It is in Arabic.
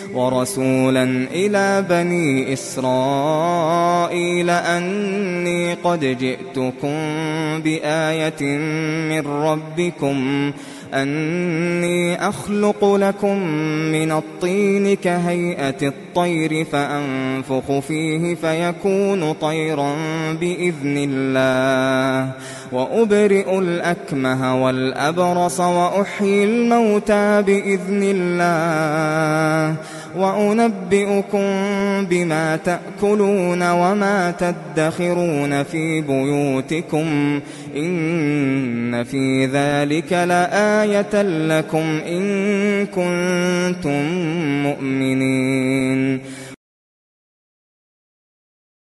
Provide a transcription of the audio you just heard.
ورسولا إلى بني إسرائيل أني قد جئتكم بآية من ربكم أني أخلق لكم من الطين كهيئة الطير فأنفخ فيه فيكون طيرا بإذن الله وأبرئ الأكمه والأبرص وأحيي الموتى بإذن الله وأنبئكم بما تأكلون وما تدخرون في بيوتكم إن في ذلك لآية لكم إن كنتم مؤمنين